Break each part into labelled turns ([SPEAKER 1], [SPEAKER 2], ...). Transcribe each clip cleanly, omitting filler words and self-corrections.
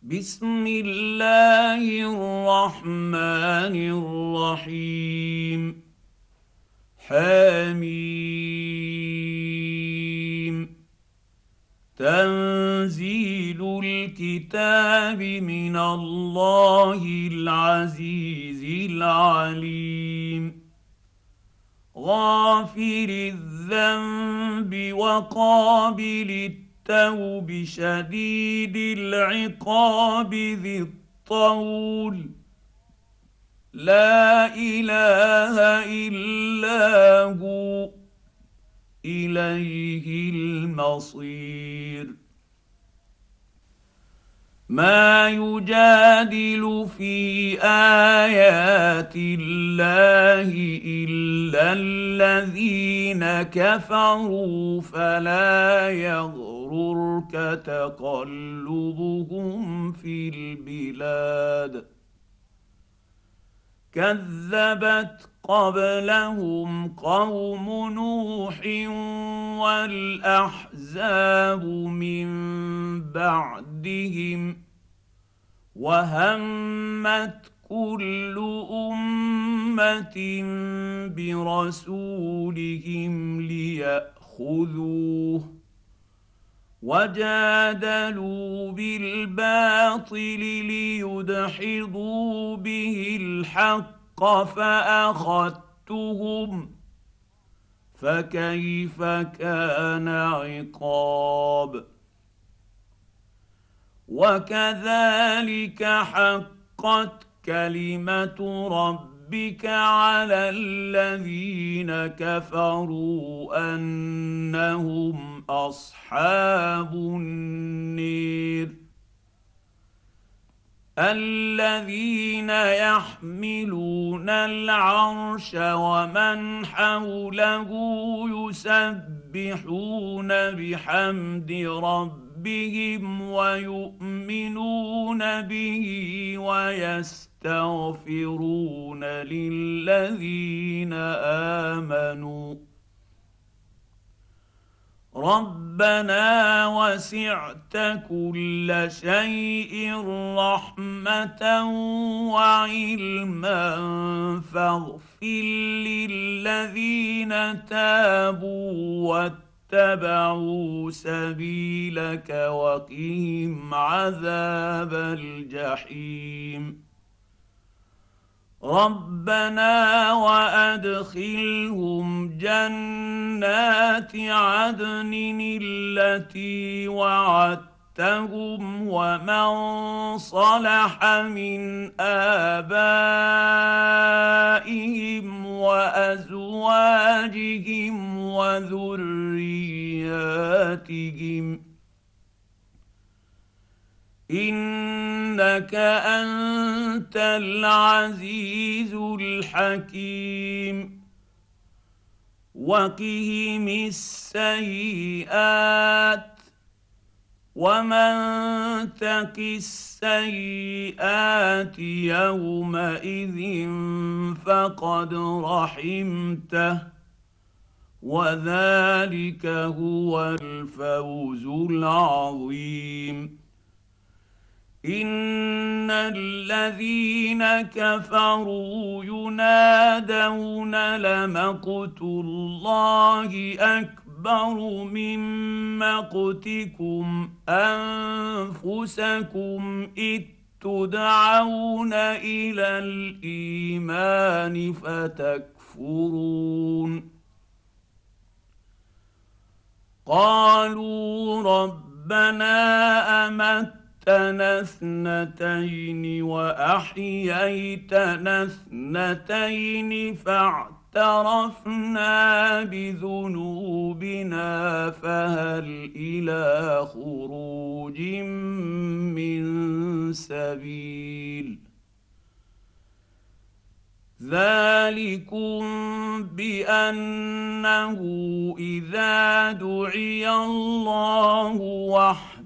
[SPEAKER 1] بسم الله الرحمن الرحيم. حميم. تنزيل الكتاب من الله العزيز العليم. غافر الذنب وقابل التوب شديد العقاب ذي الطول. لا اله الا هو اليه المصير. ما يجادل في ايات الله الا الذين كفروا فلا يغررك تقلبهم في البلاد. كذبت قبلهم قوم نوح والاحزاب من بعدهم وهمت كل امه برسولهم لياخذوه وجادلوا بالباطل ليدحضوا به الحق فاخذتهم فكيف كان عقاب. وكذلك حقت كلمه ربك على الذين كفروا انهم اصحاب النير. الذين يحملون العرش ومن حوله يسبحون بحمد ربهم ويؤمنون به ويستغفرون للذين امنوا ربنا وسعت كل شيء رحمه وعلما فاغفر للذين تابوا واتبعوا سبيلك وقهم عذاب الجحيم. ربنا وادخلهم جنات عدن التي وعدتهم ومن صلح من ابائهم وازواجهم وذرياتهم انك انت العزيز الحكيم. وقهم السيئات ومن تق السيئات يومئذ فقد رحمته وذلك هو الفوز العظيم. ان الذين كفروا ينادون لمقت الله اكبر من مقتكم انفسكم اذ تدعون الى الايمان فتكفرون. قالوا ربنا امتنا اثنتين واحييتنا اثنتين فاعترفنا بذنوبنا فهل الى خروج من سبيل. ذلكم بانه اذا دعي الله وحده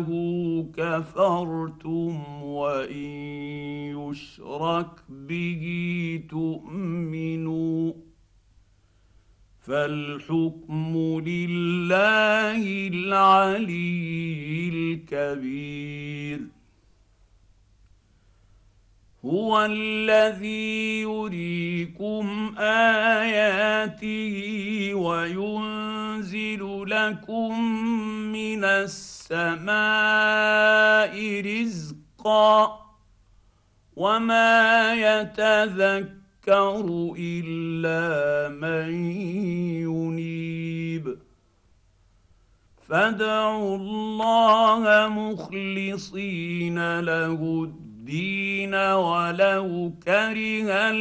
[SPEAKER 1] كفرتم وان يشرك به تؤمنوا فالحكم لله العلي الكبير. هو الذي يريكم اياته وينزل لكم من السماء رزقا وما يتذكر الا من ينيب فادعوا الله مخلصين له الدين ولو كره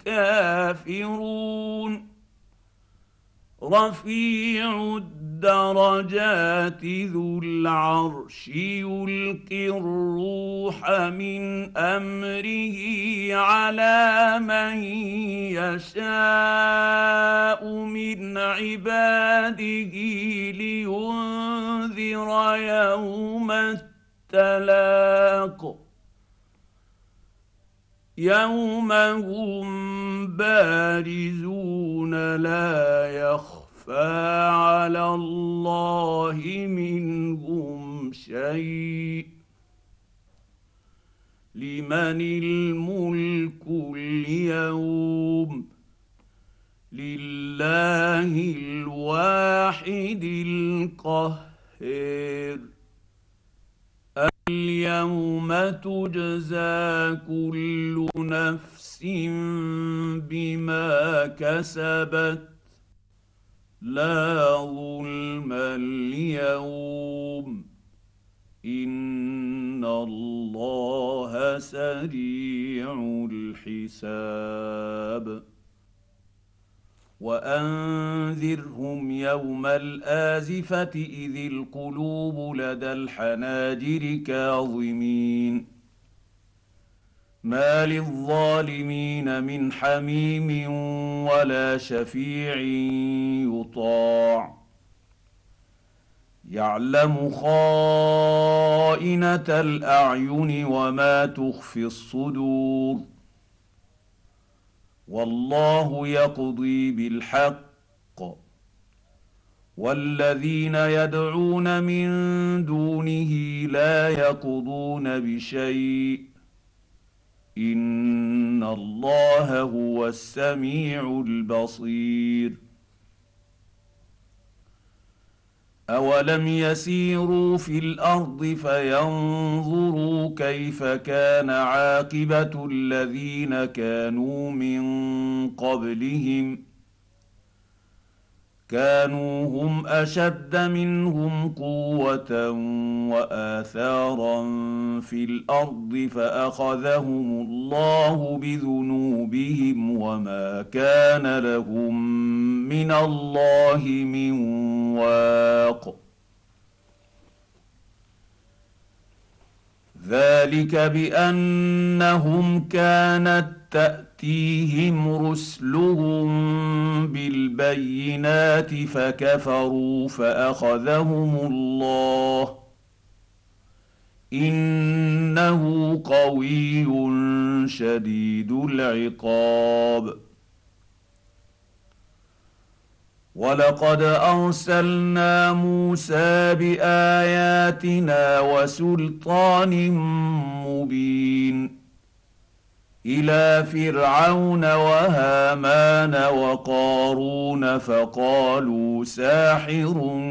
[SPEAKER 1] الكافرون رفيع الدرجات ذو العرش يلقي الروح من امره على من يشاء من عباده لينذر يوم التلاق يوم هم بارزون لا يخفى على الله منهم شيء لمن الملك اليوم لله الواحد القهار اليوم تجزى كل نفس بما كسبت لا ظلم اليوم ان الله سريع الحساب وانذرهم يوم الازفه اذ القلوب لدى الحناجر كاظمين ما للظالمين من حميم ولا شفيع يطاع يعلم خائنه الاعين وما تخفي الصدور والله يقضي بالحق والذين يدعون من دونه لا يقضون بشيء ان الله هو السميع البصير اولم يسيروا في الارض فينظروا كيف كان عاقبه الذين كانوا من قبلهم كانوا هم اشد منهم قوه واثارا في الارض فاخذهم الله بذنوبهم وما كان لهم من الله من واق ذلك بانهم كانت تاتيهم رسلهم بالبينات فكفروا فاخذهم الله انه قوي شديد العقاب ولقد ارسلنا موسى باياتنا وسلطان مبين الى فرعون وهامان وقارون فقالوا ساحر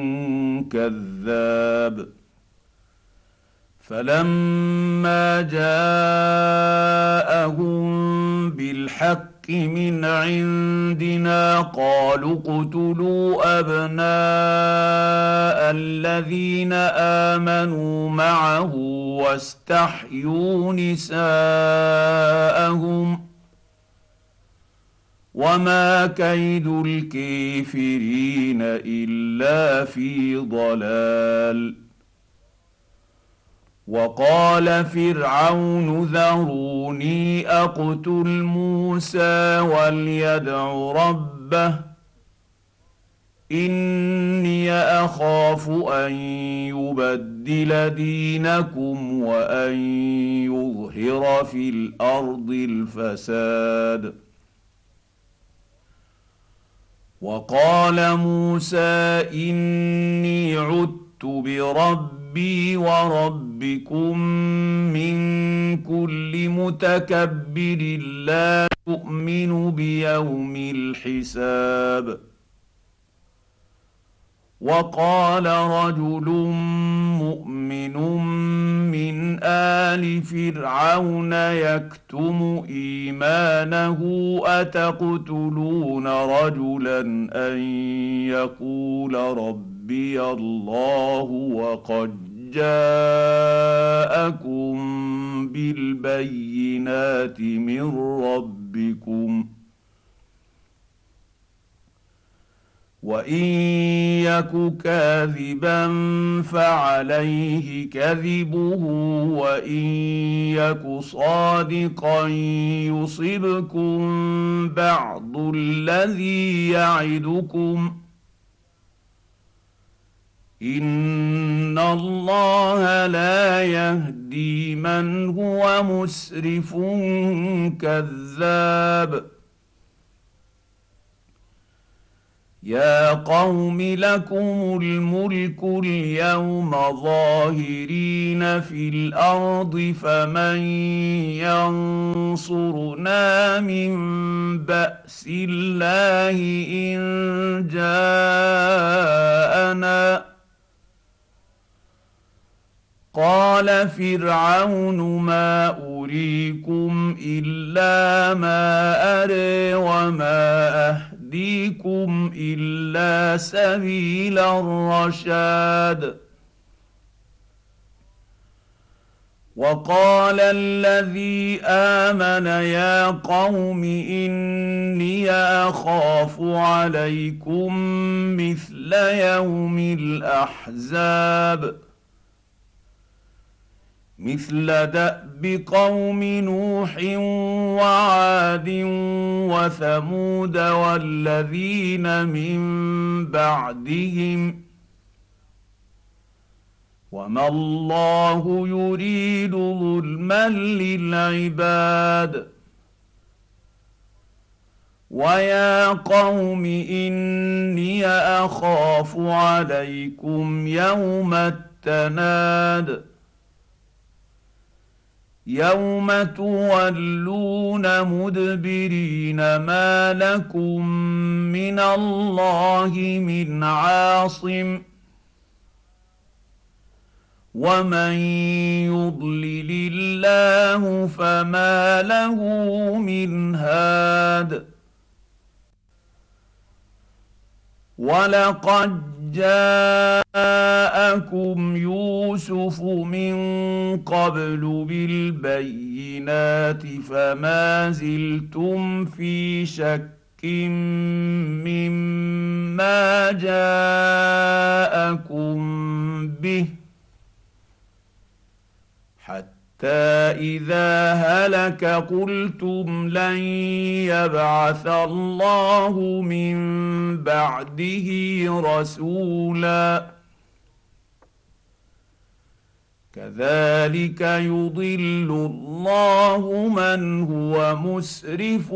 [SPEAKER 1] كذاب فلما جاءهم بالحق من عندنا قالوا اقتلوا ابناء الذين امنوا معه واستحيوا نساءهم وما كيد الكافرين الا في ضلال وقال فرعون ذروني اقتل موسى وليدع ربه اني اخاف ان يبدل دينكم وان يظهر في الارض الفساد وقال موسى اني عدت بربي ربي وربكم من كل متكبر لا يؤمن بيوم الحساب. وقال رجل مؤمن من آل فرعون يكتم إيمانه أتقتلون رجلا أن يقول ربي الله وقد جاءكم بالبينات من ربكم وان يك كاذبا فعليه كذبه وان يك صادقا يصبكم بعض الذي يعدكم ان الله لا يهدي من هو مسرف كذاب. يا قوم لكم الملك اليوم ظاهرين في الارض فمن ينصرنا من باس الله ان جاءنا. قال فرعون ما اريكم الا ما اري وما اهديكم الا سبيل الرشاد. وقال الذي امن يا قوم اني اخاف عليكم مثل يوم الاحزاب مثل دأب قوم نوح وعاد وثمود والذين من بعدهم وما الله يريد ظلما للعباد. ويا قوم إني أخاف عليكم يوم التناد يوم تولون مدبرين ما لكم من الله من عاصم ومن يضلل الله فما له من هاد. ولقد جاءكم يوسف من قبل بالبينات فما زلتم في شك مما جاءكم به حتى إذا هلك قلتم لن يبعث الله من بعده رسولا كذلك يضل الله من هو مسرف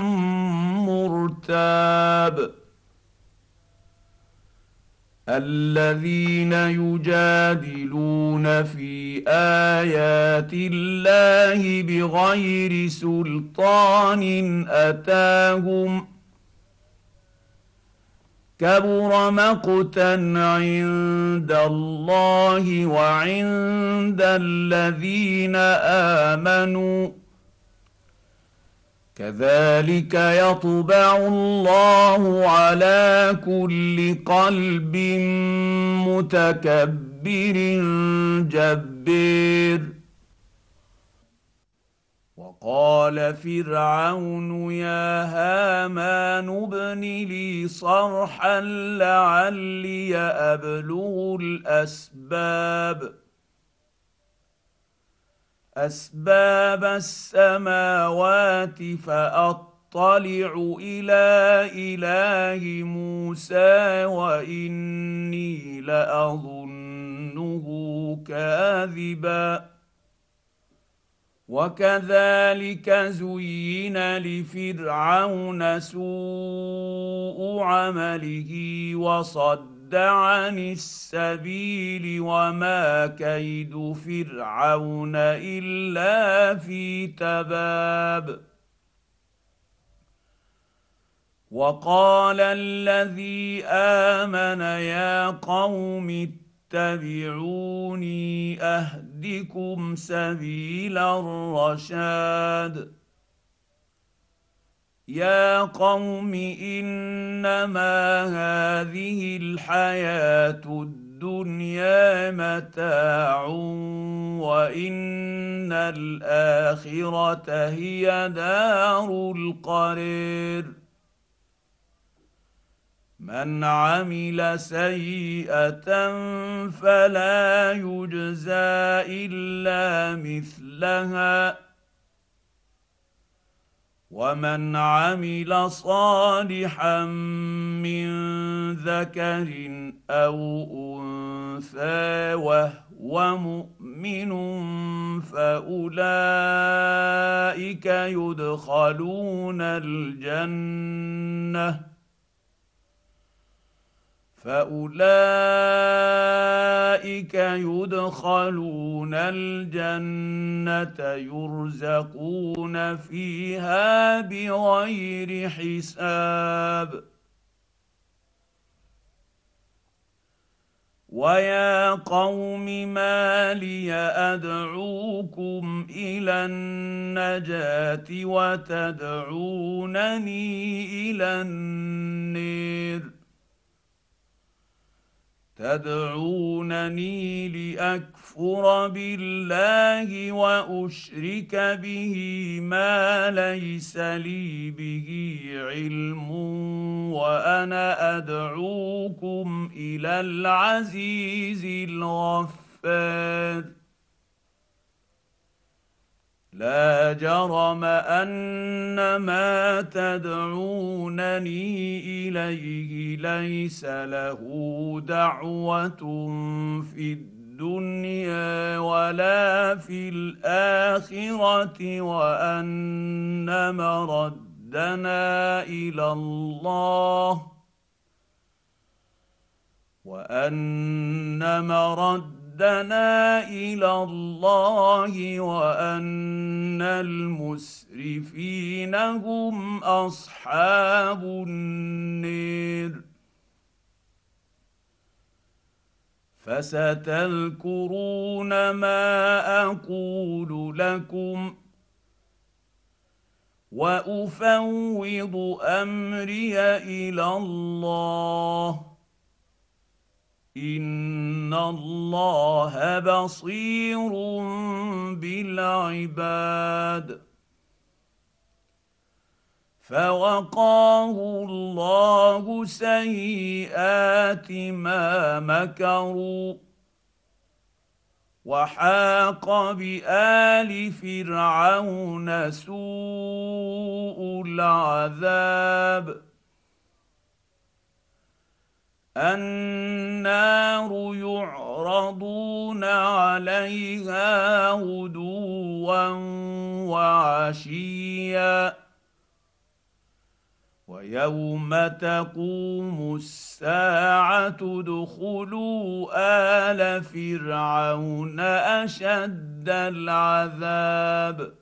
[SPEAKER 1] مرتاب. الذين يجادلون في آيات الله بغير سلطان أتاهم كبر مقتا عند الله وعند الذين آمنوا كذلك يطبع الله على كل قلب متكبر جبار. وقال فرعون يا هامان ابن لي صرحا لعلي أبلغ أسباب السماوات فأطلع إلى إله موسى وإني لأظنه كاذبا. وكذلك زين لفرعون سوء عمله وصد ليصد عن السبيل وما كيد فرعون الا في تباب. وقال الذي امن يا قوم اتبعوني اهدكم سبيل الرشاد. يا قوم انما هذه الحياه الدنيا متاع وان الاخره هي دار القرير. من عمل سيئه فلا يجزى الا مثلها ومن عمل صالحا من ذكر او انثى وهو مؤمن فاولئك يدخلون الجنه يرزقون فيها بغير حساب. ويا قوم ما لي ادعوكم الى النجاه وتدعونني الى النير. تدعونني لاكفر بالله واشرك به ما ليس لي به علم وانا ادعوكم الى العزيز الغفار. لا جرم ان ما تدعونني اليه ليس له دعوه في الدنيا ولا في الاخره وان مردنا الى الله وان المسرفين هم اصحاب النير. فستذكرون ما اقول لكم وافوض امري الى الله ان الله بصير بالعباد. فوقاه الله سيئات ما مكروا وحاق بآل فرعون سوء العذاب. النار يعرضون عليها غدوا وعشيا ويوم تقوم الساعه ادخلوا ال فرعون اشد العذاب.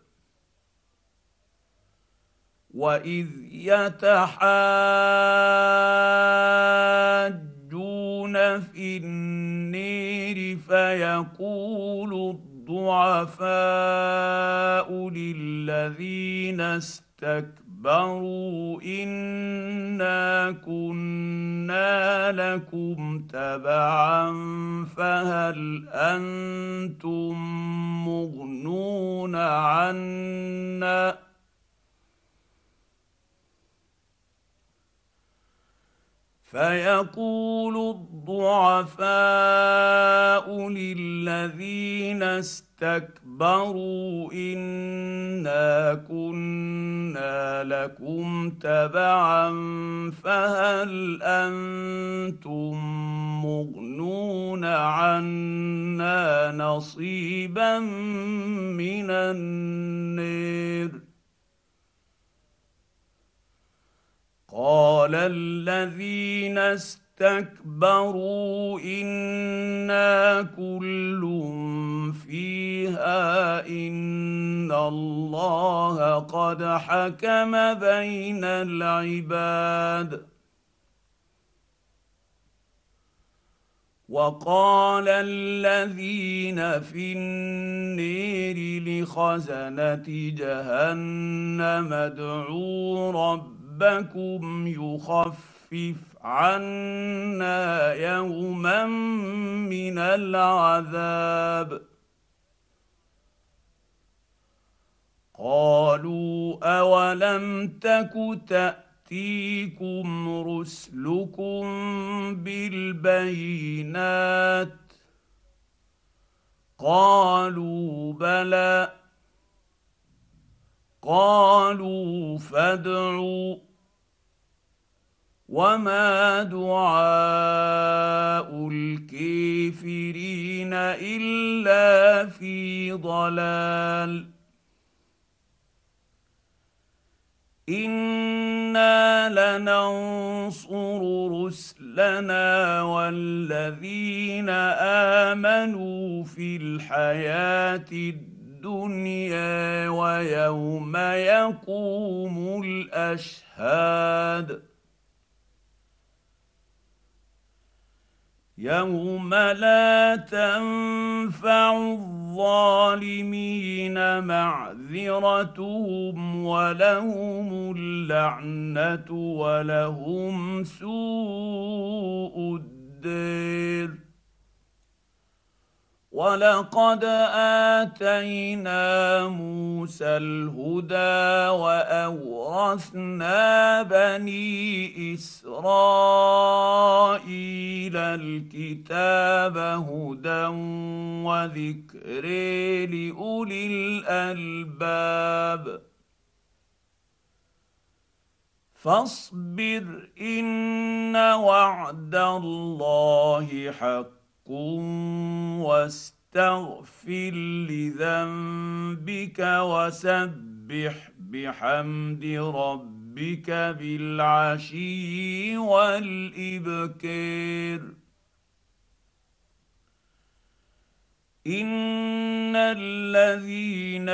[SPEAKER 1] واذ يتحاجون في النير فيقول الضعفاء للذين استكبروا انا كنا لكم تبعا فهل انتم مغنون عنا فيقول الضعفاء للذين استكبروا انا كنا لكم تبعا فهل انتم مغنون عنا نصيبا من النير. قال الذين واستكبروا إنا كل فيها إن الله قد حكم بين العباد. وقال الذين في النير لخزنة جهنم ادعوا ربكم يخفف عنا يوما من العذاب. قالوا أولم تك تأتيكم رسلكم بالبينات قالوا بلى قالوا فادعوا وما دعاء الكافرين إلا في ضلال. إنا لننصر رسلنا والذين آمنوا في الحياة الدنيا ويوم يقوم الأشهاد. يوم لا تنفع الظالمين معذرتهم ولهم اللعنة ولهم سوء الدير. ولقد آتينا موسى الهدى وأورثنا بني إسرائيل الكتاب هدى وذكر لأولي الألباب. فاصبر إن وعد الله حق واستغفر لذنبك وسبح بحمد ربك بالعشي والإبكار. إن الذين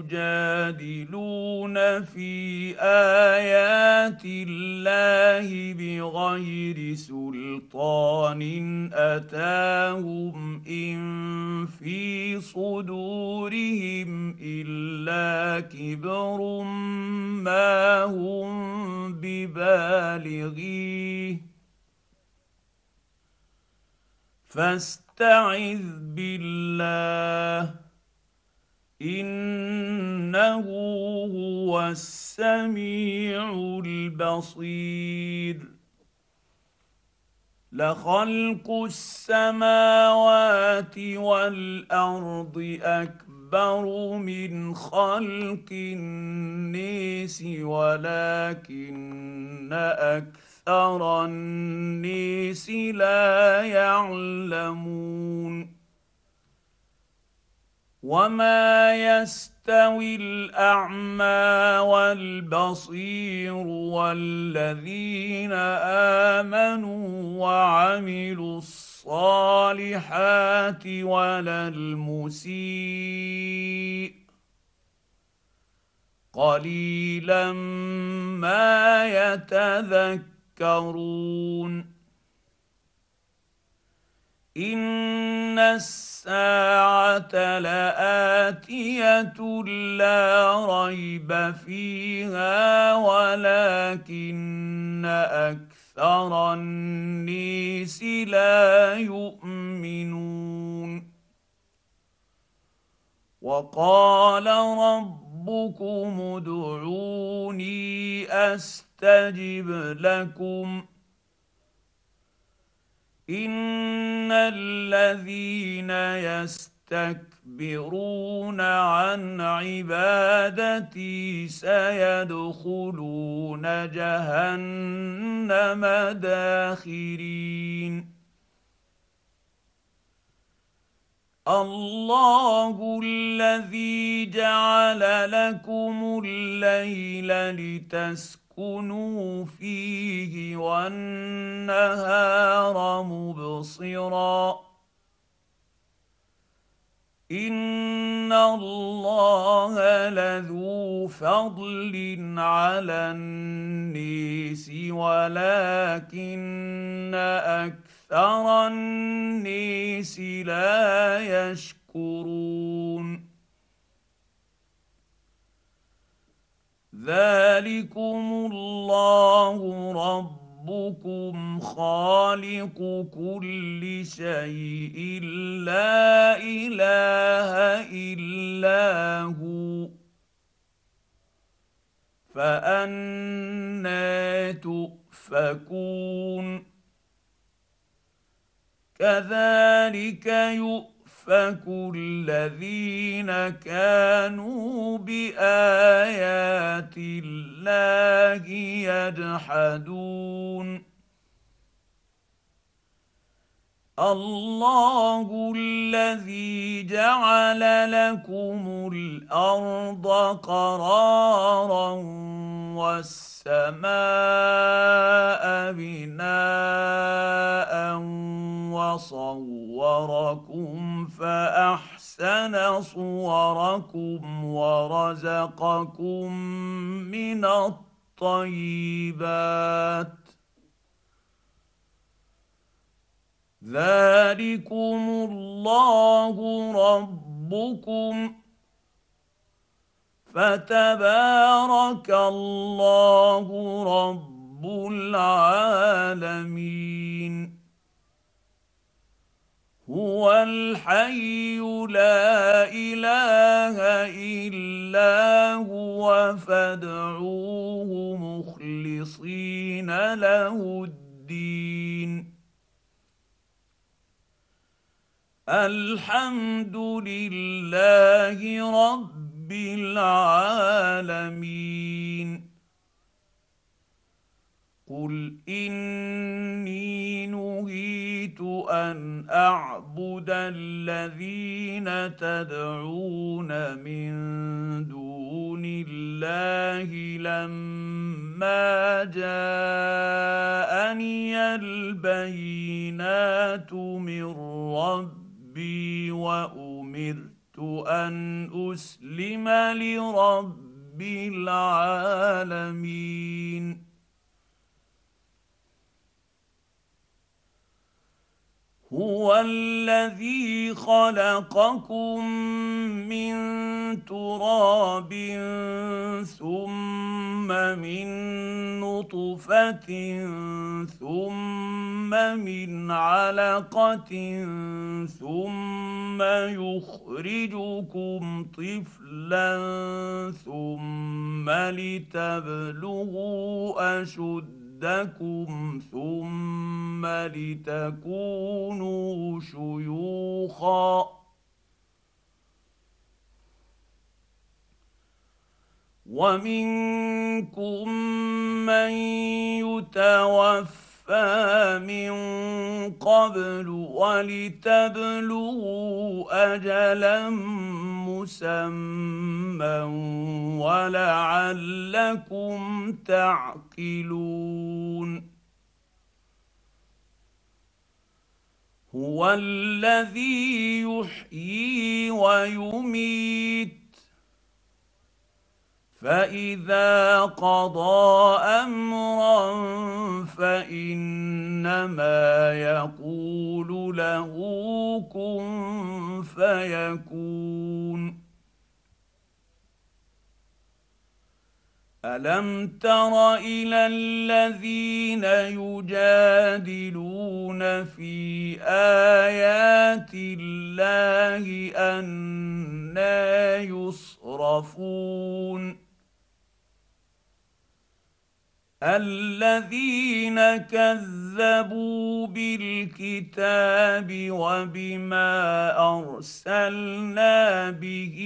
[SPEAKER 1] يجادلون في آيات الله بغير سلطان أتاهم إن في صدورهم إلا كبر ما هم ببالغيه فاستعذ بالله إنه هو السميع البصير. لخلق السماوات والأرض أكبر من خلق الناس ولكن أكثر الناس لا يعلمون. وما يستوي الأعمى والبصير والذين آمنوا وعملوا الصالحات ولا المسيء قليلا ما يتذكرون. إن الساعة لآتية لا ريب فيها ولكن أكثر الناس لا يؤمنون. وقال ربكم ادعوني أستجب لكم إن الذين يستكبرون عن عبادتي سيدخلون جهنم داخرين. الله الذي جعل لكم الليل لتسكنوا لتسكنوا فيه والنهار مبصرا ان الله لذو فضل على الناس ولكن اكثر الناس لا يشكرون ذلكم الله ربكم خالق كل شيء لا اله الا هو فأنى تؤفكون كذلك يؤفك الذين كانوا بآيات الله يجحدون الله الذي جعل لكم الأرض قرارا والسماء بناء وصوركم فأحسن صوركم ورزقكم من الطيبات ذلكم الله ربكم فتبارك الله رب العالمين هو الحي لا اله الا هو فادعوه مخلصين له الدين الحمد لله رب العالمين قل اني نهيت ان اعبد الذين تدعون من دون الله لما جاءني البينات من ربي وامرت ان اسلم لرب العالمين هو الذي خلقكم من تراب ثم من نطفة ثم من علقة ثم يخرجكم طفلا ثم لتبلغوا أشدكم ثم لتكونوا شيوخا ومنكم من يتوفى من قبل ولتبلغوا أجلا مسمى ولعلكم تعقلون هو الذي يحيي ويميت فإذا قضى أمرا فإنما يقول له كن فيكون ألم تر إلى الذين يجادلون في آيات الله أنى يصرفون الذين كذبوا بالكتاب وبما أرسلنا به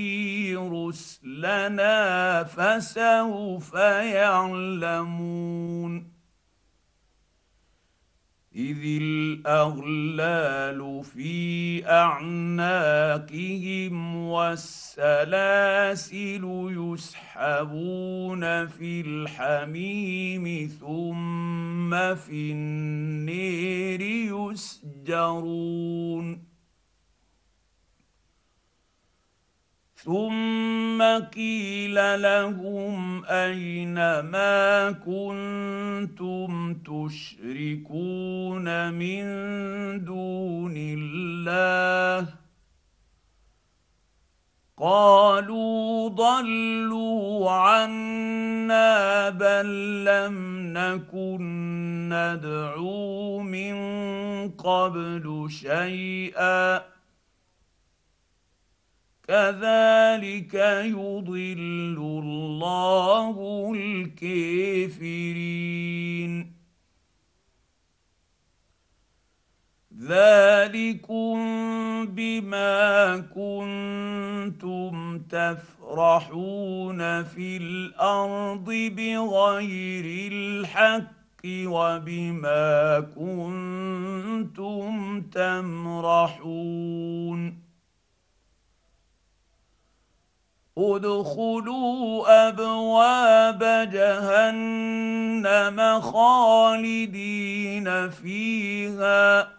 [SPEAKER 1] رسلنا فسوف يعلمون إذ الأغلال في أعناقهم والسلاسل يسحبون في الحميم ثم في النير يسجرون ثم قيل لهم أين ما كنتم تشركون من دون الله قالوا ضلوا عنا بل لم نكن ندعو من قبل شيئا كذلك يضل الله الكافرين ذلكم بما كنتم تفرحون في الارض بغير الحق وبما كنتم تمرحون ادخلوا ابواب جهنم خالدين فيها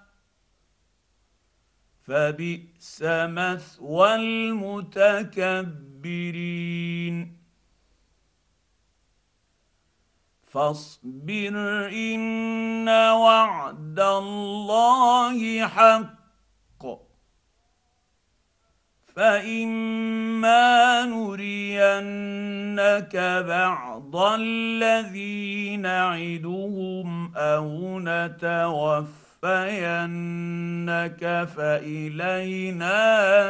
[SPEAKER 1] فبئس مثوى المتكبرين فاصبر ان وعد الله حق فإما نرينك بعض الذي نعدهم أو نتوفينك فإلينا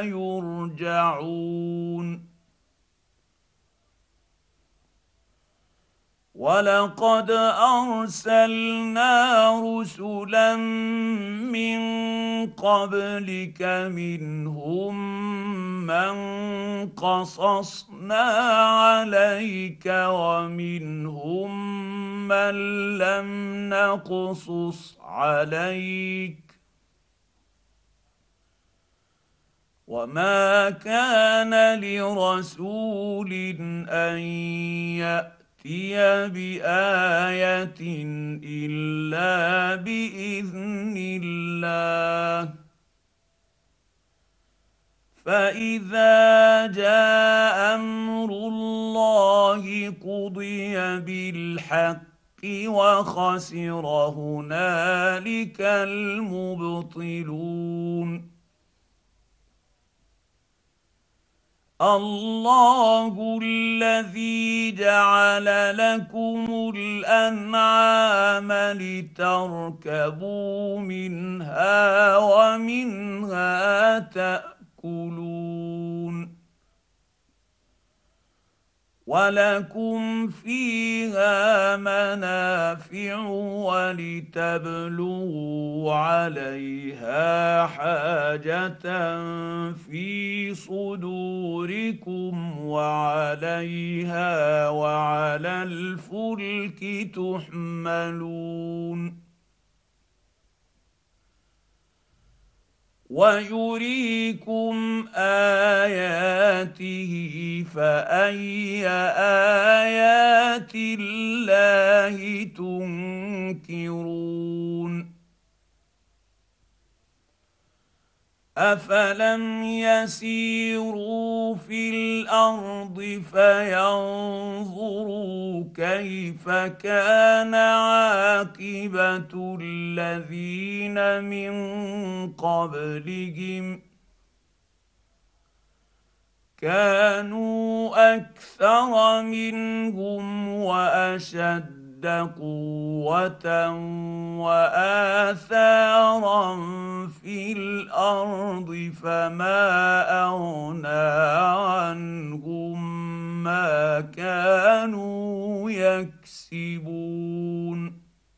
[SPEAKER 1] يرجعون ولقد أرسلنا رسلا من قبلك منهم من قصصنا عليك ومنهم من لم نقصص عليك وما كان لرسول أن يأتي بآية إلا بإذن الله فإذا جاء أمر الله قضي بالحق وخسر هنالك المبطلون الله الذي جعل لكم الأنعام لتركبوا منها ومنها تأكلون ولكم فيها منافع ولتبلغوا عليها حاجة في صدوركم وعليها وعلى الفلك تحملون ويريكم آياته فأي آيات الله تنكرون أفلم يسيروا في الأرض فينظروا كيف كان عاقبة الذين من قبلهم كانوا أكثر منهم وأشد قوة وآثارا في الأرض فما أغنى عنهم ما كانوا يكسبون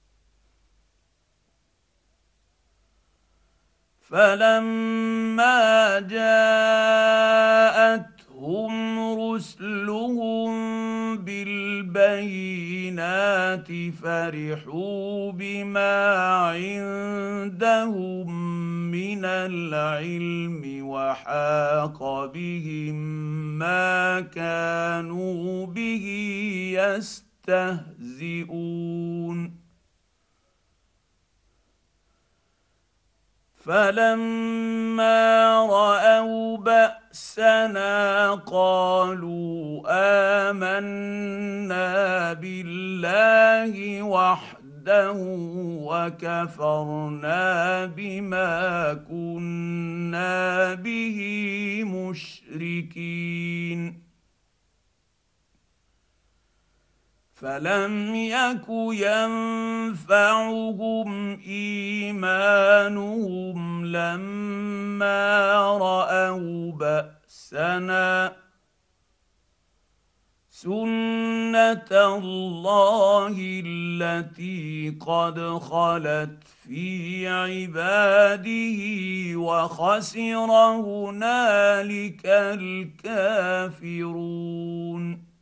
[SPEAKER 1] فلما جاءتهم رسلهم بالبينات فرحوا بما عندهم من العلم وحاق بهم ما كانوا به يستهزئون فلما راوا باسنا قالوا امنا بالله وحده وكفرنا بما كنا به مشركين فلم يك ينفعهم ايمانهم لما راوا باسنا سنه الله التي قد خلت في عباده وخسر هنالك الكافرون